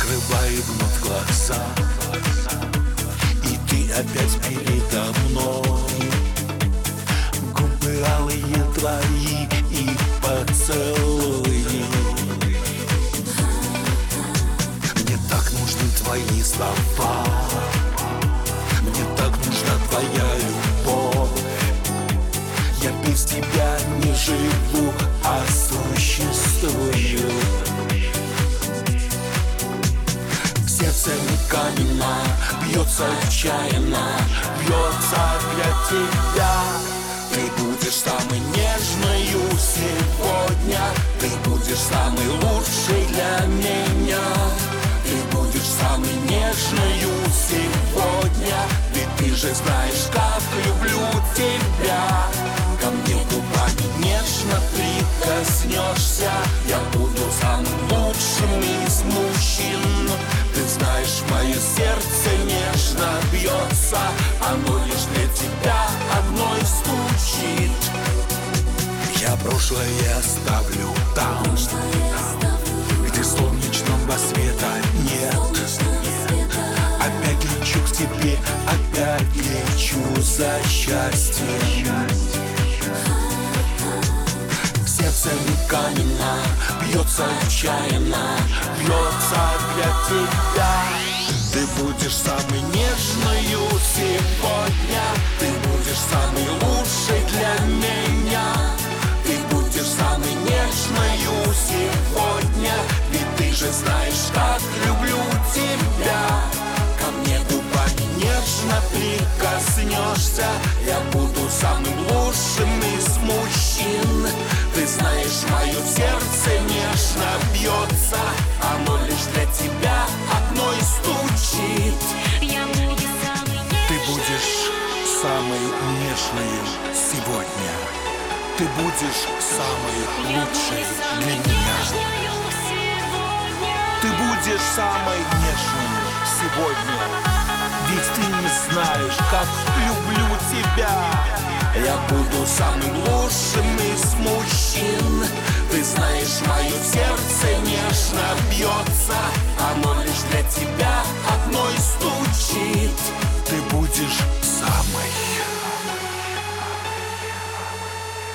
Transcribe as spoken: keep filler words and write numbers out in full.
закрываю вновь глаза, и ты опять передо мной. Губы алые твои и поцелуи. Мне так нужны твои слова, мне так нужна твоя любовь. Я без тебя не живу, а существую. Сердце не каменно, бьется отчаянно, бьется для тебя. Ты будешь самой нежною сегодня, ты будешь самой лучшей для меня. Ты будешь самой нежною сегодня, ведь ты же знаешь, как люблю тебя. Ко мне губами нежно прикоснешься, я буду самым лучшим из мужчин. Ты знаешь, мое сердце нежно бьется, оно лишь для тебя одной стучит. Я прошлое оставлю там, где солнечного света нет. Опять лечу к тебе, опять лечу за счастьем. Сердце не каменно, бьется отчаянно, бьется для тебя. Ты будешь самой нежною сегодня, ты будешь самой лучшей для меня. Ты будешь самой нежною сегодня, ведь ты же знаешь, как люблю тебя. Ко мне губами нежно прикоснешься, я буду самым лучшим из мужчин. Ты знаешь, мое сердце нежно бьется, оно лишь для тебя одной стучит. Я буду самой нежной. Ты будешь самой нежной сегодня, ты будешь самой Я лучшей буду самой для меня. нежною сегодня. Ты будешь самой нежной сегодня, ведь ты не знаешь, как люблю тебя. Я буду самым лучшим из мужчин. Ты знаешь, мое сердце нежно бьется, оно лишь для тебя одной стучит. Ты будешь самой